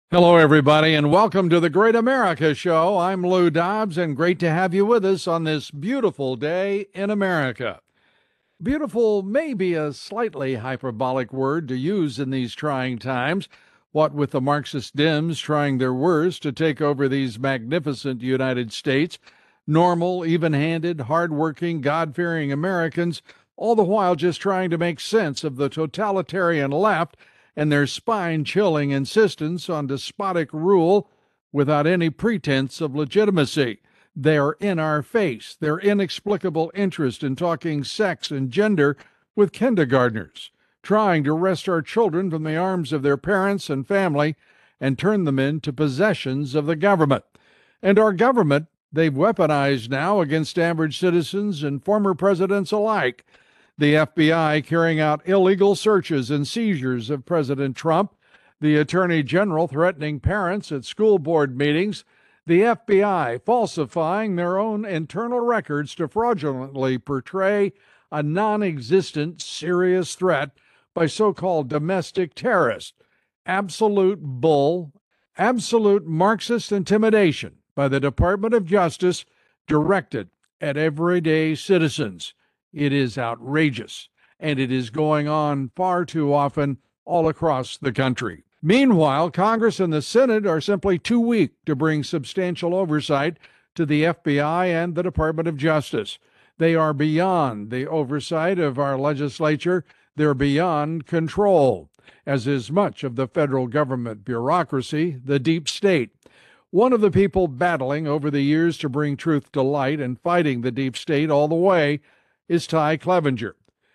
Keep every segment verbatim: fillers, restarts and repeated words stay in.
Hello, everybody, and welcome to the Great America Show. I'm Lou Dobbs, and great to have you with us on this beautiful day in America. Beautiful may be a slightly hyperbolic word to use in these trying times, what with the Marxist Dems trying their worst to take over these magnificent United States, normal, even handed, hard-working, God-fearing Americans, all the while just trying to make sense of the totalitarian left and their spine-chilling insistence on despotic rule without any pretense of legitimacy. Their in our face, their inexplicable interest in talking sex and gender with kindergartners, trying to wrest our children from the arms of their parents and family and turn them into possessions of the government. And our government, they've weaponized now against average citizens and former presidents alike. The F B I carrying out illegal searches and seizures of President Trump, the Attorney General threatening parents at school board meetings, the F B I falsifying their own internal records to fraudulently portray a non existent serious threat by so called domestic terrorists. Absolute bull, absolute Marxist intimidation by the Department of Justice directed at everyday citizens. It is outrageous, and it is going on far too often all across the country. Meanwhile, Congress and the Senate are simply too weak to bring substantial oversight to the F B I and the Department of Justice. They are beyond the oversight of our legislature. They're beyond control, as is much of the federal government bureaucracy, the deep state. One of the people battling over the years to bring truth to light and fighting the deep state all the way is Ty Clevenger.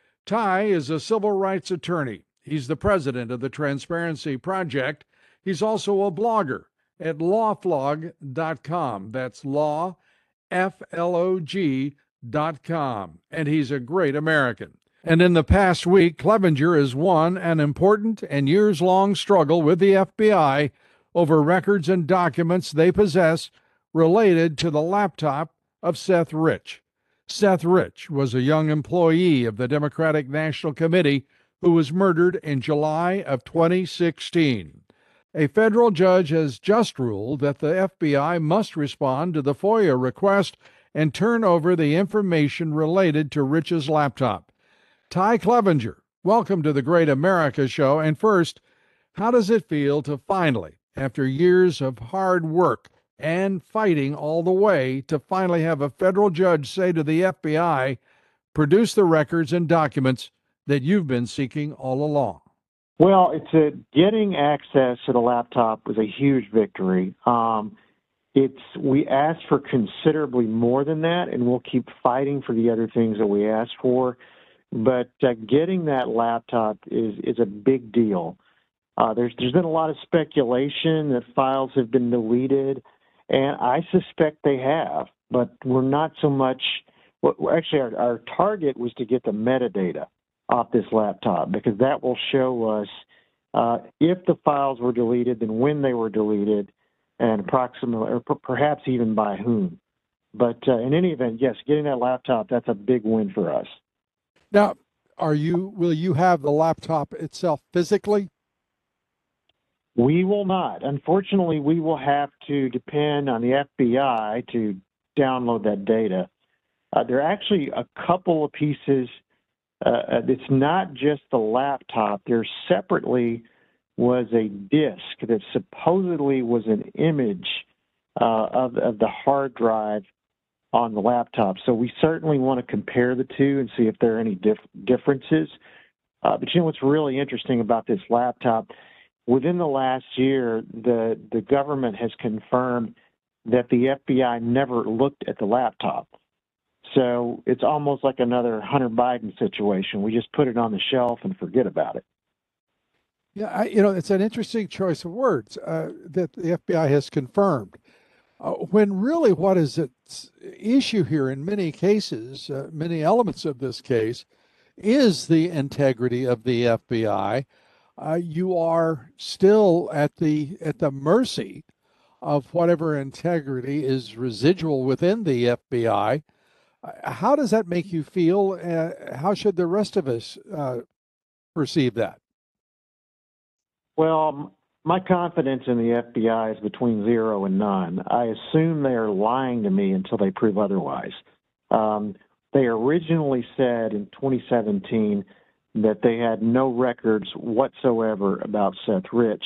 Ty is a civil rights attorney. He's the president of the Transparency Project. He's also a blogger at lawflog dot com. That's law, F L O G dot com. And he's a great American. And in the past week, Clevenger has won an important and years-long struggle with the F B I over records and documents they possess related to the laptop of Seth Rich. Seth Rich was a young employee of the Democratic National Committee who was murdered in July of twenty sixteen. A federal judge has just ruled that the F B I must respond to the FOIA request and turn over the information related to Rich's laptop. Ty Clevenger, welcome to the Great America Show. And first, how does it feel to finally, after years of hard work and fighting all the way, to finally have a federal judge say to the F B I, produce the records and documents that you've been seeking all along? Well, it's a, getting access to the laptop was a huge victory. Um, it's we asked for considerably more than that, and we'll keep fighting for the other things that we asked for. But uh, getting that laptop is is a big deal. Uh, there's there's been a lot of speculation that files have been deleted, and I suspect they have. But we're not so much. Well, actually, our, our target was to get the metadata off this laptop, because that will show us uh, if the files were deleted, then when they were deleted, and approximately, or p- perhaps even by whom. But uh, in any event, yes, getting that laptop, that's a big win for us. Now, are you will you have the laptop itself physically? We will not. Unfortunately, we will have to depend on the F B I to download that data. Uh, there are actually a couple of pieces. Uh, it's not just the laptop. There separately was a disk that supposedly was an image uh, of, of the hard drive on the laptop. So we certainly want to compare the two and see if there are any dif- differences. Uh, but you know what's really interesting about this laptop? Within the last year, the, the government has confirmed that the F B I never looked at the laptop. So it's almost like another Hunter Biden situation. We just put it on the shelf and forget about it. Yeah, I, you know, it's an interesting choice of words uh, that the F B I has confirmed. Uh, when really what is at issue here in many cases, uh, many elements of this case, is the integrity of the F B I. Uh, you are still at the at the mercy of whatever integrity is residual within the F B I. Uh, How does that make you feel? Uh, how should the rest of us uh, perceive that? Well, My confidence in the F B I is between zero and none. I assume they are lying to me until they prove otherwise. Um, they originally said in twenty seventeen that they had no records whatsoever about Seth Rich.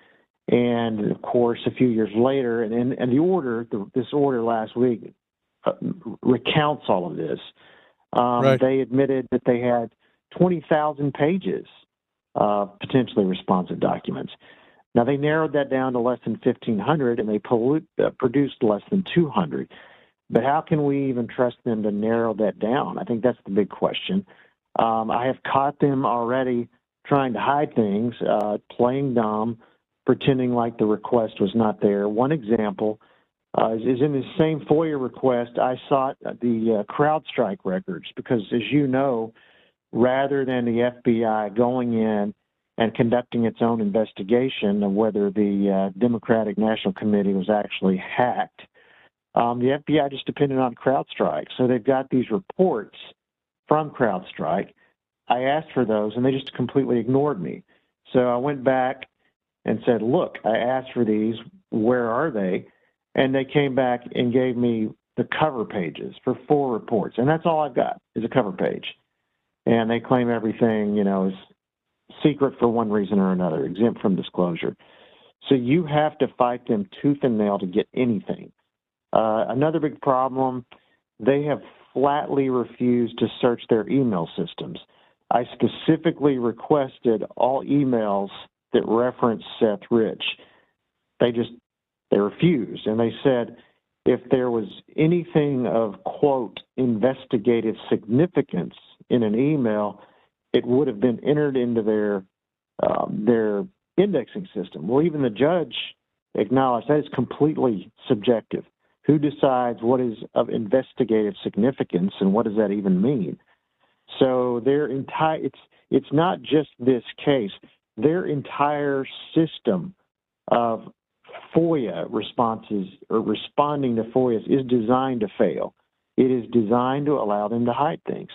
And of course, a few years later, and, and, and the order, the, this order last week uh, recounts all of this. Um, Right. They admitted that they had twenty thousand pages of potentially responsive documents. Now, they narrowed that down to less than fifteen hundred, and they pollute, uh, produced less than two hundred. But how can we even trust them to narrow that down? I think that's the big question. Um, I have caught them already trying to hide things, uh, playing dumb, pretending like the request was not there. One example uh, is, is in the same FOIA request, I sought the uh, CrowdStrike records because, as you know, rather than the F B I going in and conducting its own investigation of whether the uh, Democratic National Committee was actually hacked, um, the F B I just depended on CrowdStrike. So they've got these reports from CrowdStrike. I asked for those, and they just completely ignored me. So I went back and said, look, I asked for these. Where are they? And they came back and gave me the cover pages for four reports. And that's all I've got is a cover page. And they claim everything, you know, is secret for one reason or another, exempt from disclosure. So you have to fight them tooth and nail to get anything. Uh, another big problem, they have flatly refused to search their email systems. I specifically requested all emails that reference Seth Rich. They just, they refused. And they said if there was anything of, quote, investigative significance in an email, it would have been entered into their um, their indexing system. Well, even the judge acknowledged that is completely subjective. Who decides what is of investigative significance and what does that even mean? So their entire it's it's not just this case. Their entire system of FOIA responses or responding to FOIAs is designed to fail. It is designed to allow them to hide things.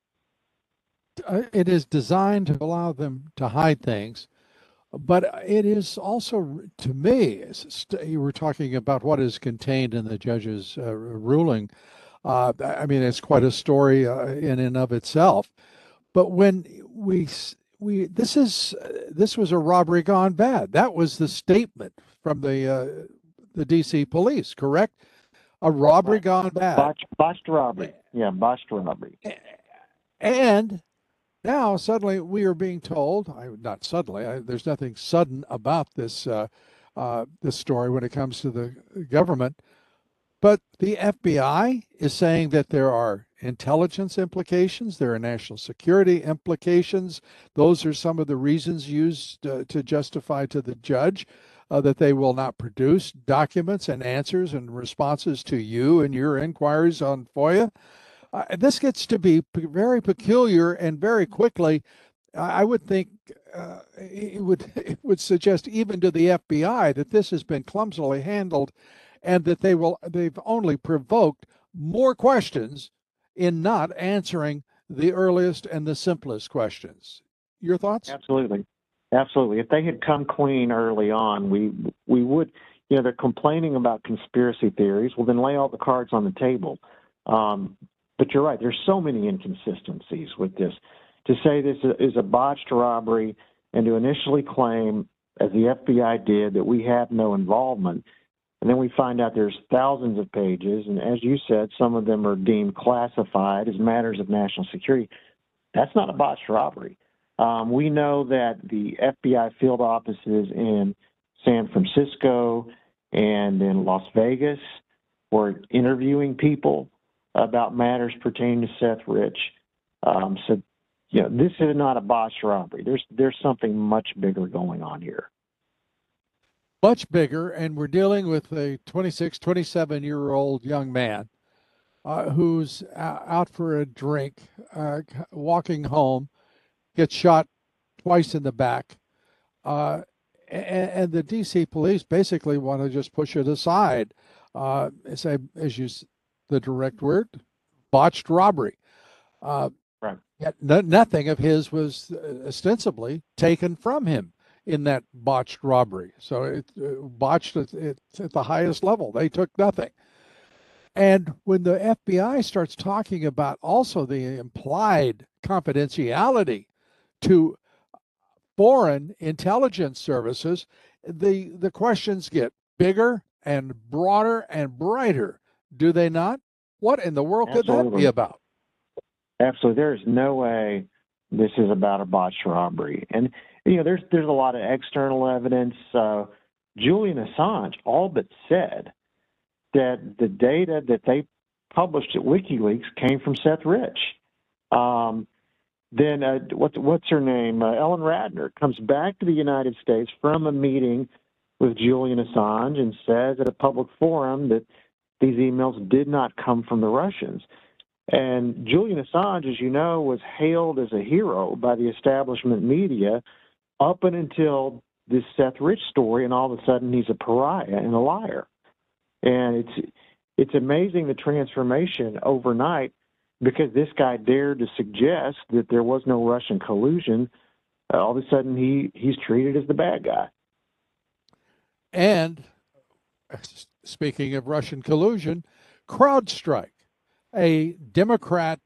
Uh, it is designed to allow them to hide things, but it is also, to me, you were talking about what is contained in the judge's uh, ruling. Uh, I mean, it's quite a story uh, in and of itself. But when we we this is this was a robbery gone bad. That was the statement from the uh, the D C police, correct? A robbery gone bad. Botched, botched robbery. Yeah, botched robbery. And now suddenly we are being told, I, not suddenly, I, there's nothing sudden about this uh, uh, this story when it comes to the government, but the F B I is saying that there are intelligence implications, there are national security implications. Those are some of the reasons used uh, to justify to the judge uh, that they will not produce documents and answers and responses to you and your inquiries on FOIA. Uh, this gets to be p- very peculiar, and very quickly, I would think uh, it would it would suggest even to the F B I that this has been clumsily handled, and that they will they've only provoked more questions in not answering the earliest and the simplest questions. Your thoughts? Absolutely, absolutely. If they had come clean early on, we we would. You know, they're complaining about conspiracy theories. Well, then lay all the cards on the table. Um, But you're right. There's so many inconsistencies with this. To say this is a botched robbery and to initially claim, as the F B I did, that we have no involvement, and then we find out there's thousands of pages, and as you said, some of them are deemed classified as matters of national security. That's not a botched robbery. Um, we know that the F B I field offices in San Francisco and in Las Vegas were interviewing people about matters pertaining to Seth Rich. Um, so, you know, this is not a botched robbery. There's there's something much bigger going on here. Much bigger, and we're dealing with a twenty-six, twenty-seven-year-old young man uh, who's out for a drink, uh, walking home, gets shot twice in the back. Uh, and, and the D C police basically want to just push it aside. Uh, say, as you the direct word, botched robbery. Uh, right. Yet no, nothing of his was ostensibly taken from him. in that botched robbery. So it uh, botched it, it's at the highest level. They took nothing. And when the F B I starts talking about also the implied confidentiality to foreign intelligence services, the the questions get bigger and broader and brighter, do they not? What in the world could that be Absolutely. about? Absolutely. There is no way this is about a botched robbery. And, you know, there's there's a lot of external evidence. Uh, Julian Assange all but said that the data that they published at WikiLeaks came from Seth Rich. Um, then uh, what, what's her name? Uh, Ellen Radner comes back to the United States from a meeting with Julian Assange and says at a public forum that these emails did not come from the Russians. And Julian Assange, as you know, was hailed as a hero by the establishment media up and until this Seth Rich story, and all of a sudden he's a pariah and a liar. And it's it's amazing the transformation overnight, because this guy dared to suggest that there was no Russian collusion. Uh, all of a sudden he he's treated as the bad guy. And speaking of Russian collusion, CrowdStrike, a Democrat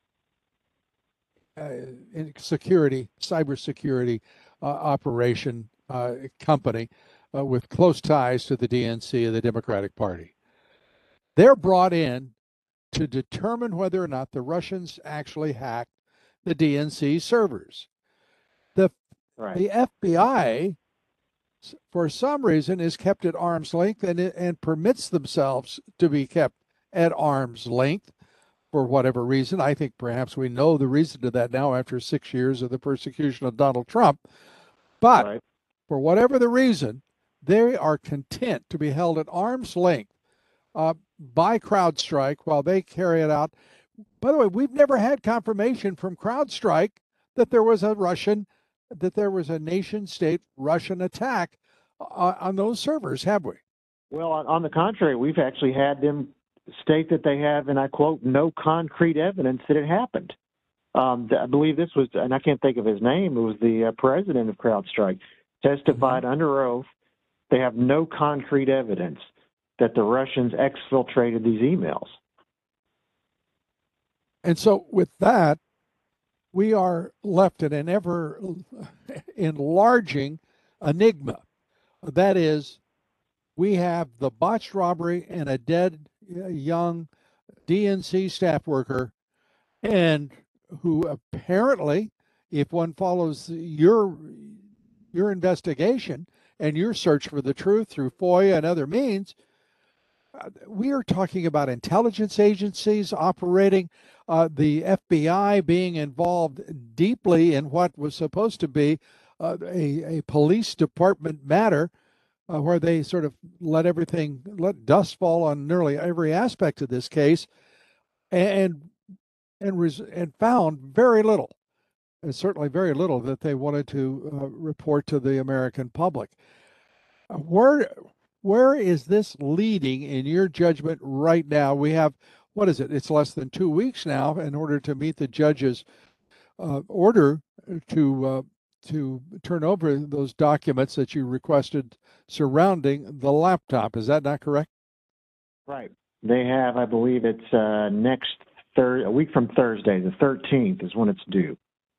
uh, security, cybersecurity uh, operation uh, company uh, with close ties to the D N C of the Democratic Party. They're brought in to determine whether or not the Russians actually hacked the D N C servers. The, right. the F B I, for some reason, is kept at arm's length and, and permits themselves to be kept at arm's length for whatever reason. I think perhaps we know the reason to that now after six years of the persecution of Donald Trump. But right. for whatever the reason, they are content to be held at arm's length uh, by CrowdStrike while they carry it out. By the way, we've never had confirmation from CrowdStrike that there was a Russian, that there was a nation state Russian attack uh, on those servers, have we? Well, on, on the contrary, we've actually had them state that they have, and I quote, no concrete evidence that it happened. Um, I believe this was, and I can't think of his name, it was the uh, president of CrowdStrike, testified mm-hmm. under oath. They have no concrete evidence that the Russians exfiltrated these emails. And so with that, we are left in an ever enlarging enigma. That is, we have the botched robbery and a dead young D N C staff worker, and who apparently, if one follows your your investigation and your search for the truth through FOIA and other means, uh, we are talking about intelligence agencies operating, uh, the F B I being involved deeply in what was supposed to be uh, a, a police department matter, uh, where they sort of let everything, let dust fall on nearly every aspect of this case, and and res- and found very little, and certainly very little that they wanted to uh, report to the American public. Uh, where where is this leading in your judgment right now? We have, what is it? It's less than two weeks now in order to meet the judge's uh, order to uh, to turn over those documents that you requested surrounding the laptop. Is that not correct? Right. They have, I believe it's uh, next third, a week from Thursday, the thirteenth is when it's due.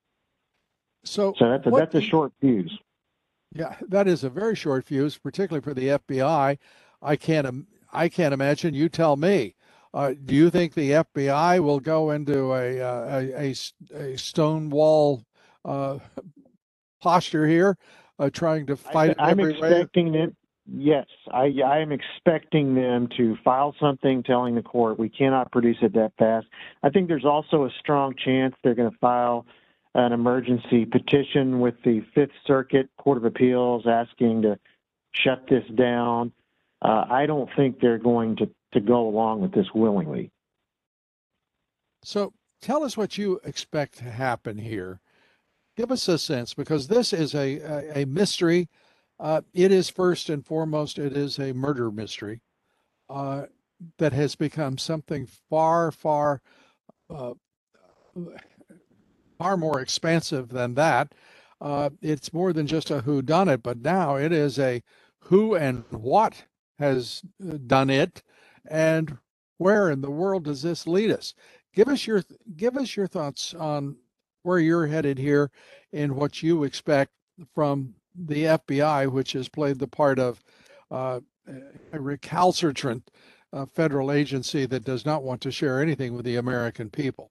So, so that's a, what, that's a short fuse. Yeah, that is a very short fuse, particularly for the F B I. I can't, I can't imagine. You tell me. Uh, do you think the F B I will go into a a, a, a stonewall uh, posture here, uh, trying to fight I, it I'm every expecting way? them. Yes, I, I am expecting them to file something telling the court we cannot produce it that fast. I think there's also a strong chance they're going to file an emergency petition with the Fifth Circuit Court of Appeals asking to shut this down. Uh, I don't think they're going to, to go along with this willingly. So tell us what you expect to happen here. Give us a sense, because this is a, a, a mystery. Uh, it is first and foremost, it is a murder mystery uh, that has become something far, far, uh, far more expansive than that. Uh, it's more than just a who done it, but now it is a who and what has uh, done it, and where in the world does this lead us? Give us your give us your thoughts on where you're headed here and what you expect from the F B I, which has played the part of uh, a recalcitrant uh, federal agency that does not want to share anything with the American people.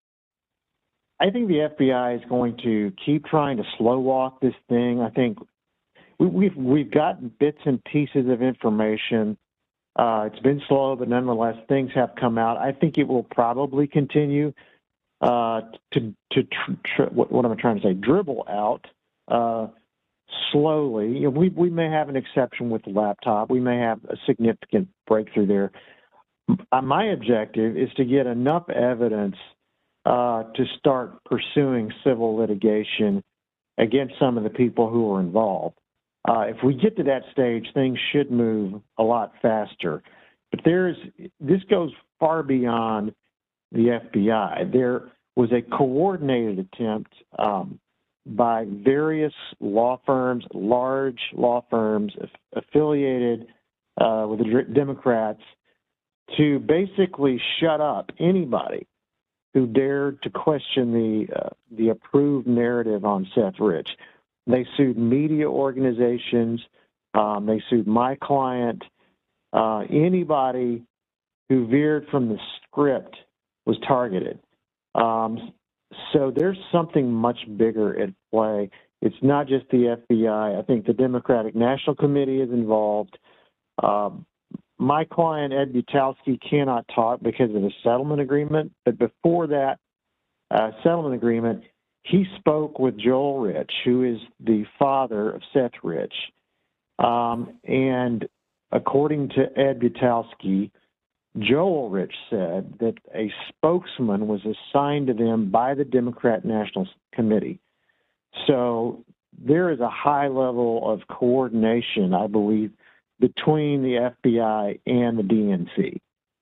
I think the F B I is going to keep trying to slow walk this thing. I think we, we've we've gotten bits and pieces of information. Uh, it's been slow, but nonetheless, things have come out. I think it will probably continue uh, to to tr- tr- what, what am I trying to say? Dribble out uh, slowly. You know, we we may have an exception with the laptop. We may have a significant breakthrough there. My objective is to get enough evidence uh, to start pursuing civil litigation against some of the people who are involved. Uh, if we get to that stage, things should move a lot faster. But there's this goes far beyond the F B I. There was a coordinated attempt um, by various law firms, large law firms affiliated uh, with the Democrats, to basically shut up anybody who dared to question the uh, the approved narrative on Seth Rich. They sued media organizations. Um, they sued my client. Uh, anybody who veered from the script was targeted. Um, so there's something much bigger at play. It's not just the F B I. I think the Democratic National Committee is involved. Um, My client, Ed Butowski, cannot talk because of a settlement agreement. But before that uh, settlement agreement, he spoke with Joel Rich, who is the father of Seth Rich. Um, and according to Ed Butowski, Joel Rich said that a spokesman was assigned to them by the Democrat National Committee. So there is a high level of coordination, I believe, between the F B I and the D N C.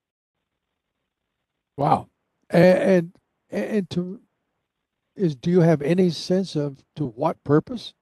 Wow. And and, and to is do you have any sense of to what purpose?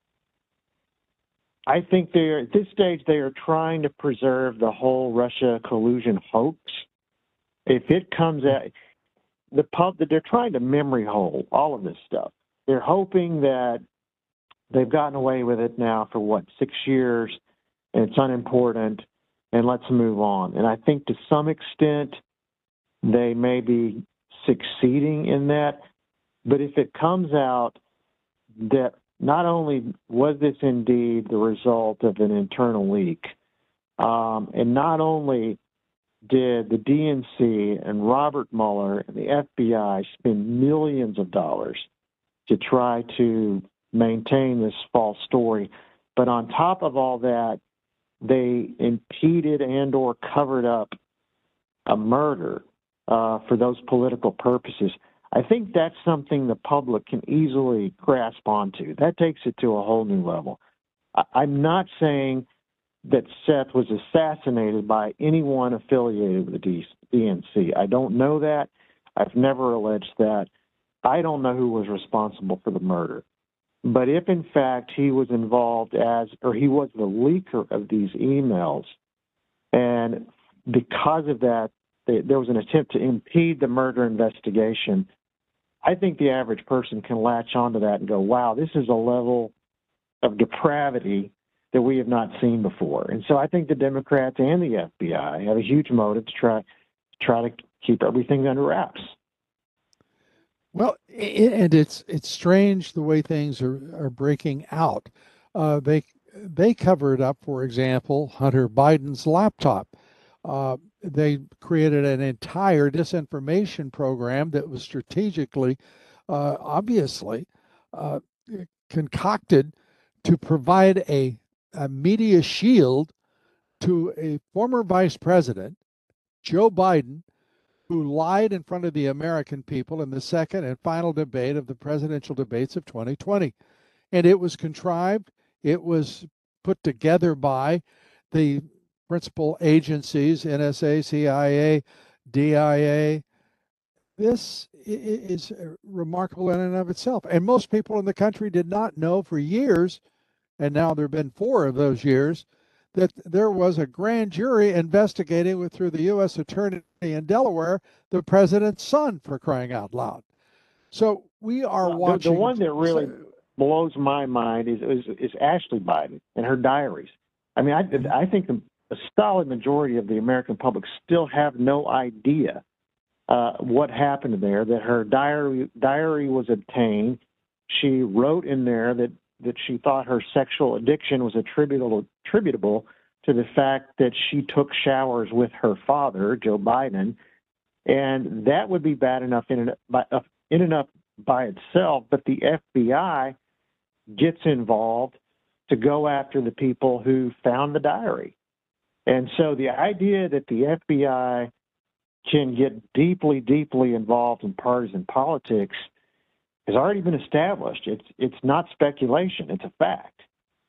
I think they're at this stage they are trying to preserve the whole Russia collusion hoax. If it comes out, the pub that they're trying to memory hole all of this stuff. They're hoping that they've gotten away with it now for what six years, and it's unimportant, and let's move on. And I think to some extent they may be succeeding in that. But if it comes out that not only was this indeed the result of an internal leak, um, and not only did the D N C and Robert Mueller and the F B I spend millions of dollars to try to maintain this false story, but on top of all that, they impeded and or covered up a murder uh, for those political purposes. I think that's something the public can easily grasp onto. That takes it to a whole new level. I- I'm not saying that Seth was assassinated by anyone affiliated with the D- DNC. I don't know that. I've never alleged that. I don't know who was responsible for the murder. But if, in fact, he was involved as, or he was the leaker of these emails, and because of that, they, there was an attempt to impede the murder investigation, I think the average person can latch onto that and go, wow, this is a level of depravity that we have not seen before. And so I think the Democrats and the F B I have a huge motive to try, try to keep everything under wraps. Well, and it's it's strange the way things are, are breaking out. Uh, they they covered up, for example, Hunter Biden's laptop. Uh, they created an entire disinformation program that was strategically, uh, obviously, uh, concocted to provide a, a media shield to a former vice president, Joe Biden, who lied in front of the American people in the second and final debate of the presidential debates of twenty twenty. And it was contrived, it was put together by the principal agencies, N S A, C I A, D I A, This is remarkable in and of itself. And most people in the country did not know for years, and now there have been four of those years, that there was a grand jury investigating with, through the U S attorney in Delaware, the president's son, for crying out loud. So we are Well, the, the watching. one that really blows my mind is, is is Ashley Biden and her diaries. I mean, I I think a solid majority of the American public still have no idea uh, what happened there. That her diary diary was obtained. She wrote in there that that she thought her sexual addiction was attributable attributable to the fact that she took showers with her father, Joe Biden, and that would be bad enough in and by in and of by itself. But the F B I gets involved to go after the people who found the diary. And so the idea that the F B I can get deeply, deeply involved in partisan politics has already been established. It's it's not speculation; it's a fact.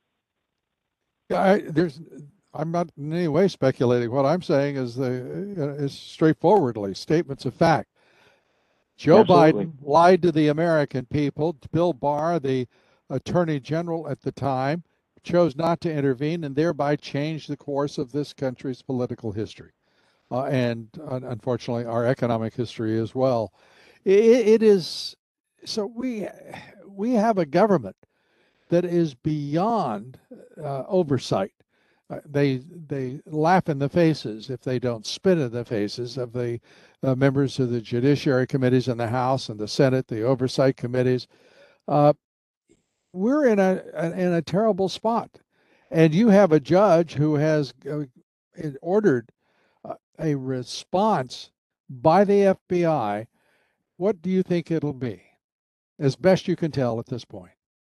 Yeah, I, there's. I'm not in any way speculating. What I'm saying is the uh, is straightforwardly statements of fact. Joe Absolutely. Biden lied to the American people. Bill Barr, the attorney general at the time, chose not to intervene and thereby changed the course of this country's political history. Uh, and uh, unfortunately, our economic history as well. It, it is so we we have a government that is beyond uh, oversight. Uh, they they laugh in the faces if they don't spit in the faces of the uh, members of the judiciary committees in the House and the Senate, the oversight committees. Uh, we're in a in a terrible spot, and you have a judge who has uh, ordered uh, a response by the F B I. What do you think it'll be, as best you can tell at this point?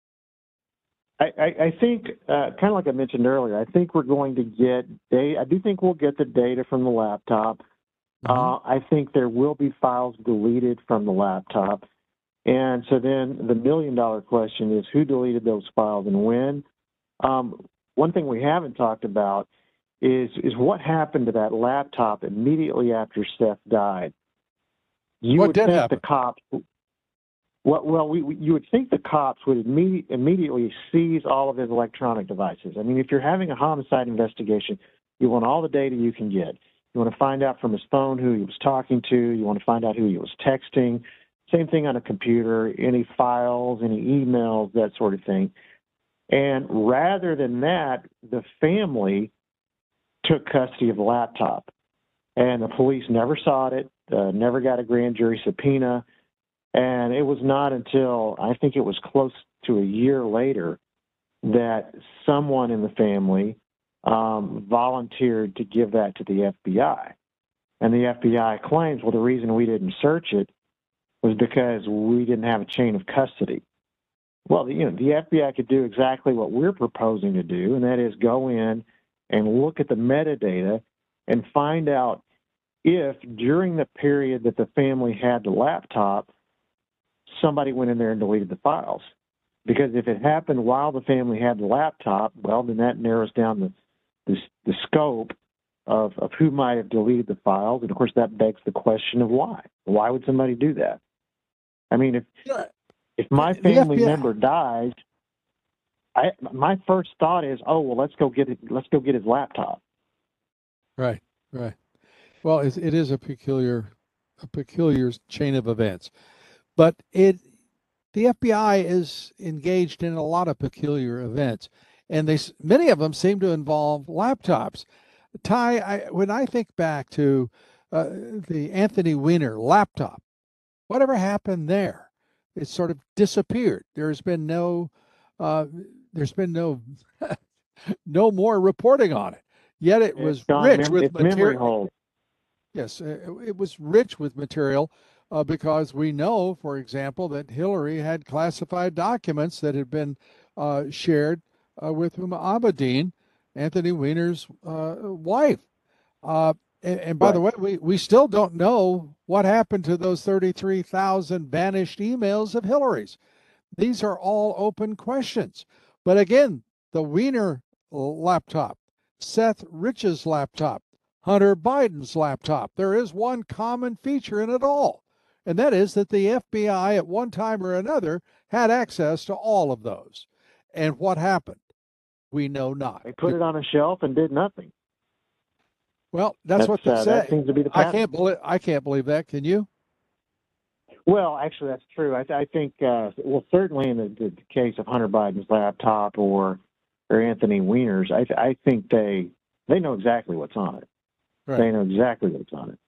I, I, I think, uh, kind of like I mentioned earlier, I think we're going to get data. I do think we'll get the data from the laptop. Mm-hmm. Uh, I think there will be files deleted from the laptop. And so then the million dollar question is who deleted those files and when? Um, one thing we haven't talked about is, is what happened to that laptop immediately after Seth died. You what would did think happen? the cops Well, well, we, we, you would think the cops would imme- immediately seize all of his electronic devices. I mean, if you're having a homicide investigation, you want all the data you can get. You want to find out from his phone who he was talking to. You want to find out who he was texting. Same thing on a computer, any files, any emails, that sort of thing. And rather than that, the family took custody of the laptop. And the police never saw it, uh, never got a grand jury subpoena. And it was not until I think it was close to a year later that someone in the family um, volunteered to give that to the F B I. And the F B I claims, well, the reason we didn't search it was because we didn't have a chain of custody. Well, you know, the F B I could do exactly what we're proposing to do, and that is go in and look at the metadata and find out if during the period that the family had the laptop, somebody went in there and deleted the files. Because if it happened while the family had the laptop, well, then that narrows down the the, the scope of, of who might have deleted the files. And, of course, that begs the question of why. Why would somebody do that? I mean, if if my family member dies, I, my first thought is, oh, well, let's go get it, let's go get his laptop. Right, right. Well, it, it is a peculiar, a peculiar chain of events. But it, the F B I is engaged in a lot of peculiar events, and they many of them seem to involve laptops. Ty, I, when I think back to uh, the Anthony Weiner laptop, whatever happened there? It sort of disappeared. There's been no, uh, there's been no, no more reporting on it. Yet it was it's gone, rich mem- with it's memory material. hold. Yes, it, it was rich with material. Uh, because we know, for example, that Hillary had classified documents that had been uh, shared uh, with Huma Abedin, Anthony Weiner's uh, wife. Uh, and, and by right. the way, we, we still don't know what happened to those thirty-three thousand vanished emails of Hillary's. These are all open questions. But again, the Weiner laptop, Seth Rich's laptop, Hunter Biden's laptop, there is one common feature in it all. And that is that the F B I at one time or another had access to all of those. And what happened? We know not. They put it on a shelf and did nothing. Well, that's, that's what they uh, say. That seems to be the I pattern. can't believe I can't believe that. Can you? Well, actually, that's true. I, I think, uh, well, certainly in the, the case of Hunter Biden's laptop or or Anthony Weiner's, I, I think they they know exactly what's on it. Right. They know exactly what's on it.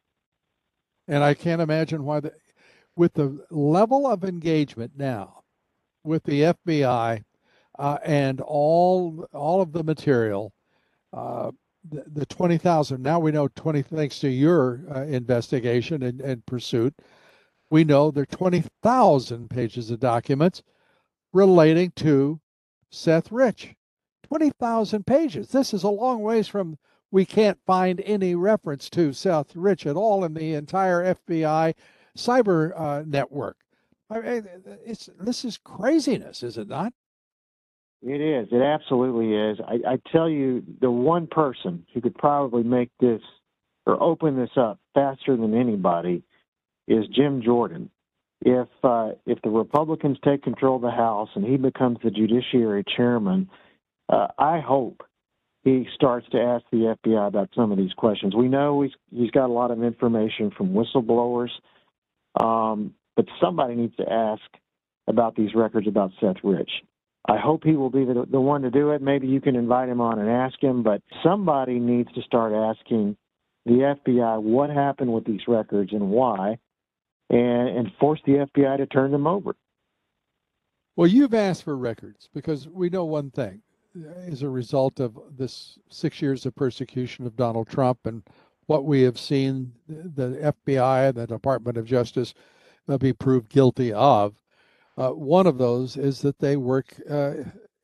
And I can't imagine why, the, with the level of engagement now with the F B I uh, and all all of the material, uh, the, the twenty thousand. Now we know twenty, thanks to your uh, investigation and, and pursuit. We know there are twenty thousand pages of documents relating to Seth Rich. twenty thousand pages. This is a long ways from we can't find any reference to Seth Rich at all in the entire F B I cyber uh, network. I mean, it's this is craziness, is it not? It is. It absolutely is. I, I tell you, the one person who could probably make this or open this up faster than anybody is Jim Jordan. If uh, if the Republicans take control of the House and he becomes the Judiciary Chairman, uh, I hope he starts to ask the F B I about some of these questions. We know he's he's got a lot of information from whistleblowers, um, but somebody needs to ask about these records about Seth Rich. I hope he will be the, the one to do it. Maybe you can invite him on and ask him, but somebody needs to start asking the F B I what happened with these records and why, and, and force the F B I to turn them over. Well, you've asked for records because we know one thing. As a result of this six years of persecution of Donald Trump and what we have seen the F B I and the Department of Justice uh, be proved guilty of, uh, one of those is that they work, uh,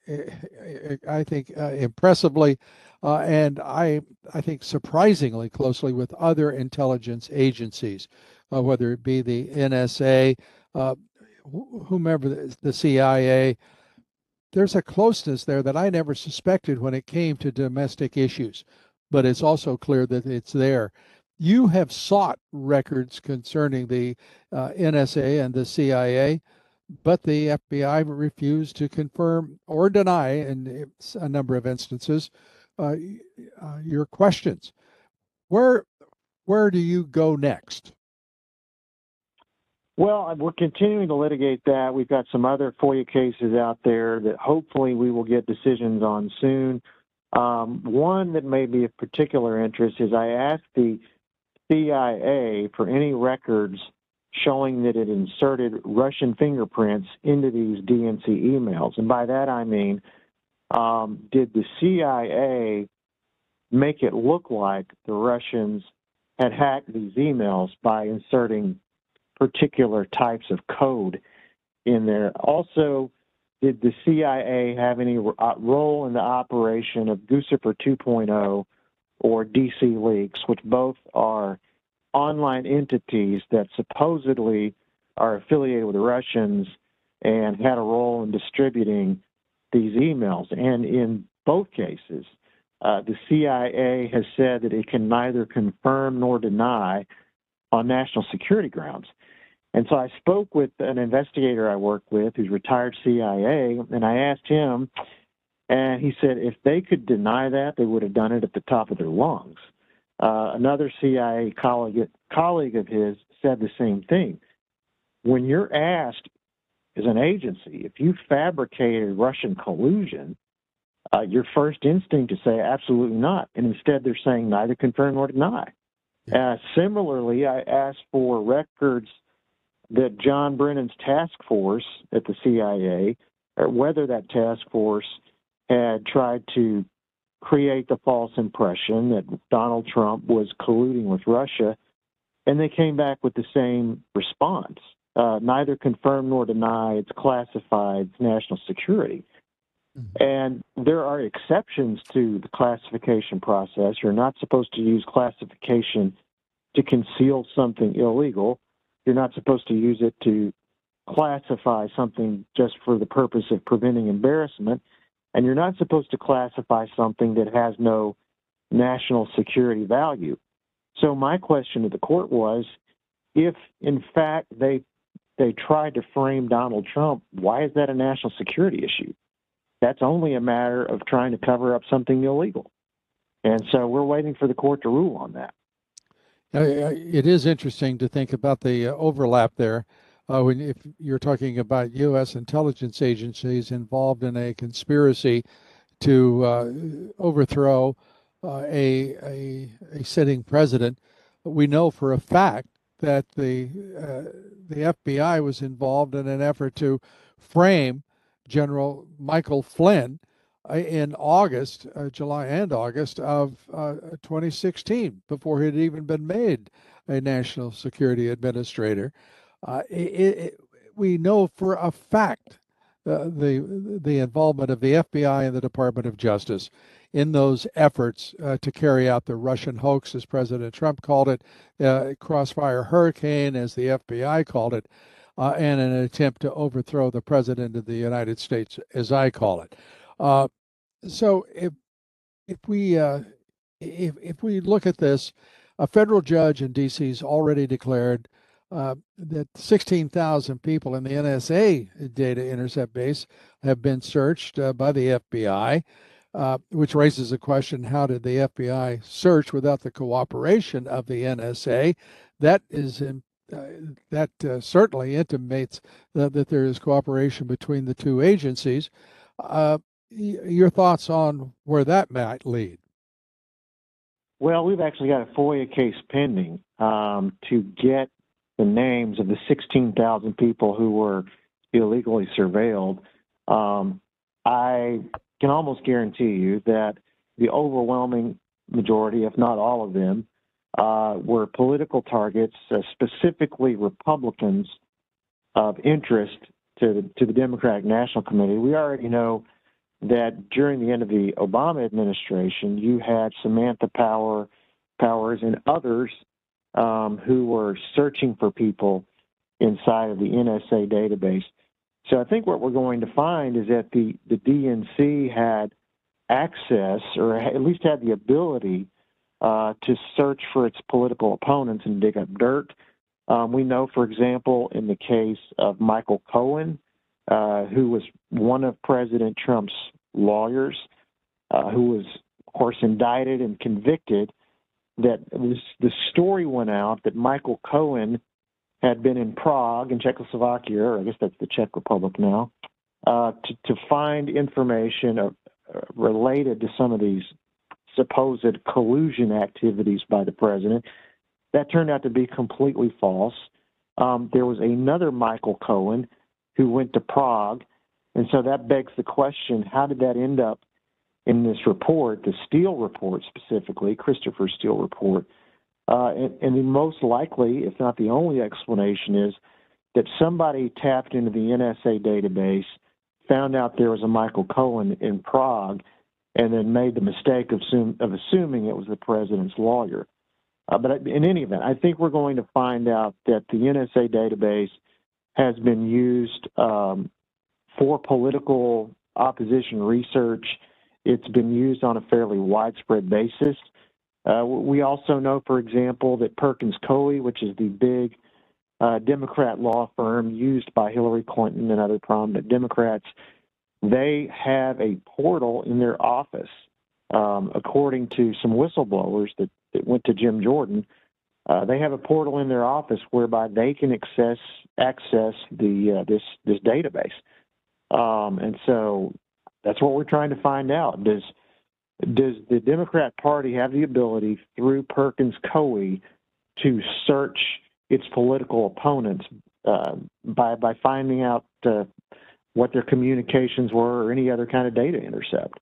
I think, uh, impressively uh, and I, I think surprisingly closely with other intelligence agencies, uh, whether it be the N S A, uh, whomever, the C I A. There's a closeness there that I never suspected when it came to domestic issues, but it's also clear that it's there. You have sought records concerning the uh, N S A and the C I A, but the F B I refused to confirm or deny in a number of instances uh, uh, your questions. Where where do you go next? Well, we're continuing to litigate that. We've got some other FOIA cases out there that hopefully we will get decisions on soon. Um, one that may be of particular interest is I asked the C I A for any records showing that it inserted Russian fingerprints into these D N C emails. And by that I mean, um, did the C I A make it look like the Russians had hacked these emails by inserting particular types of code in there? Also, did the C I A have any role in the operation of Guccifer two point oh or D C Leaks, which both are online entities that supposedly are affiliated with the Russians and had a role in distributing these emails? And in both cases, uh, the C I A has said that it can neither confirm nor deny on national security grounds. And so I spoke with an investigator I work with who's retired C I A, and I asked him, and he said if they could deny that, they would have done it at the top of their lungs. Uh, another C I A colleague, colleague of his said the same thing. When you're asked as an agency, if you fabricated Russian collusion, uh, your first instinct is to say absolutely not. And instead they're saying neither confirm nor deny. Uh, similarly, I asked for records that John Brennan's task force at the C I A, or whether that task force had tried to create the false impression that Donald Trump was colluding with Russia, and they came back with the same response. Uh, neither confirm nor deny, it's classified, it's national security. Mm-hmm. And there are exceptions to the classification process. You're not supposed to use classification to conceal something illegal. You're not supposed to use it to classify something just for the purpose of preventing embarrassment. And you're not supposed to classify something that has no national security value. So my question to the court was, if in fact they they tried to frame Donald Trump, why is that a national security issue? That's only a matter of trying to cover up something illegal. And so we're waiting for the court to rule on that. Uh, It is interesting to think about the uh, overlap there. Uh, when if you're talking about U S intelligence agencies involved in a conspiracy to uh, overthrow uh, a, a a sitting president, we know for a fact that the uh, the F B I was involved in an effort to frame General Michael Flynn uh, in August, uh, July and August of uh, twenty sixteen, before he had even been made a national security administrator. Uh, it, it, we know for a fact uh, the the involvement of the F B I and the Department of Justice in those efforts uh, to carry out the Russian hoax, as President Trump called it, uh, Crossfire Hurricane, as the F B I called it, uh, and an attempt to overthrow the President of the United States, as I call it. Uh, so if if we uh, if if we look at this, a federal judge in D C has already declared uh, that sixteen thousand people in the N S A data intercept base have been searched uh, by the F B I, uh, which raises the question: how did the F B I search without the cooperation of the N S A? That is in, uh, that uh, certainly intimates that, that there is cooperation between the two agencies. Uh, your thoughts on where that might lead? Well, we've actually got a FOIA case pending um, to get the names of the sixteen thousand people who were illegally surveilled. Um, I can almost guarantee you that the overwhelming majority, if not all of them, uh, were political targets, uh, specifically Republicans of interest to the, to the Democratic National Committee. We already know that during the end of the Obama administration, you had Samantha Power, Powers and others um, who were searching for people inside of the N S A database. So I think what we're going to find is that the, the D N C had access, or at least had the ability, uh, to search for its political opponents and dig up dirt. Um, we know, for example, in the case of Michael Cohen, Uh, who was one of President Trump's lawyers, uh, who was, of course, indicted and convicted, that was, the story went out that Michael Cohen had been in Prague in Czechoslovakia, or I guess that's the Czech Republic now, uh, to, to find information uh, related to some of these supposed collusion activities by the president. That turned out to be completely false. Um, there was another Michael Cohen who went to Prague. And so that begs the question, how did that end up in this report, the Steele report specifically, Christopher Steele report? Uh, and, and the most likely, if not the only explanation, is that somebody tapped into the N S A database, found out there was a Michael Cohen in Prague, and then made the mistake of, assume, of assuming it was the president's lawyer. Uh, but in any event, I think we're going to find out that the N S A database has been used um, for political opposition research. It's been used on a fairly widespread basis. Uh, we also know, for example, that Perkins Coie, which is the big uh, Democrat law firm used by Hillary Clinton and other prominent Democrats, they have a portal in their office, um, according to some whistleblowers that, that went to Jim Jordan. Uh, they have a portal in their office whereby they can access access the uh, this this database, um, and so that's what we're trying to find out. Does does the Democrat Party have the ability through Perkins Coie to search its political opponents uh, by by finding out uh, what their communications were or any other kind of data intercept?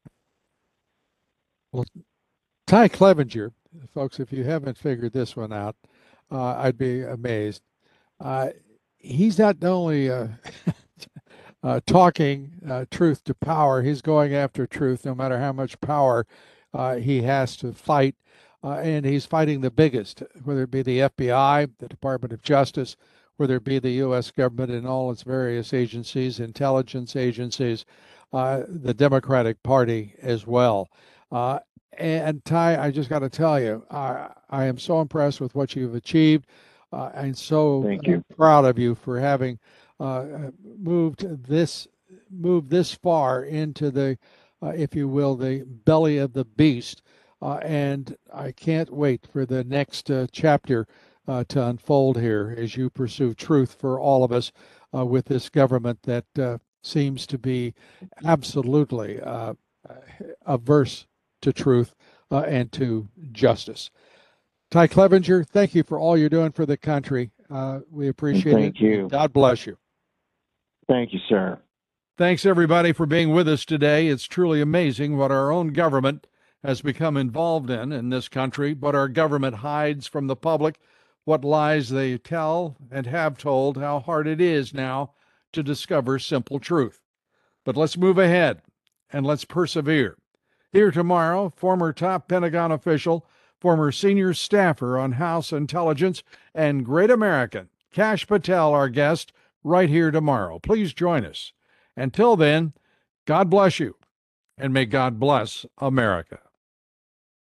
Well, Ty Clevenger, folks, if you haven't figured this one out, uh, I'd be amazed. Uh, he's not only uh, uh, talking uh, truth to power, he's going after truth no matter how much power uh, he has to fight. Uh, and he's fighting the biggest, whether it be the F B I, the Department of Justice, whether it be the U S government and all its various agencies, intelligence agencies, uh, the Democratic Party as well. Uh, And Ty, I just got to tell you, I, I am so impressed with what you've achieved. Uh, and so Thank you. uh, proud of you for having uh, moved this moved this far into the, uh, if you will, the belly of the beast. Uh, and I can't wait for the next uh, chapter uh, to unfold here as you pursue truth for all of us uh, with this government that uh, seems to be absolutely uh, averse to truth uh, and to justice. Ty Clevenger, thank you for all you're doing for the country. Uh, we appreciate Thank it. you. God bless you. Thank you, sir. Thanks, everybody, for being with us today. It's truly amazing what our own government has become involved in in this country, what our government hides from the public, what lies they tell and have told, how hard it is now to discover simple truth. But let's move ahead and let's persevere. Here tomorrow, former top Pentagon official, former senior staffer on House Intelligence, and great American, Kash Patel, our guest, right here tomorrow. Please join us. Until then, God bless you, and may God bless America.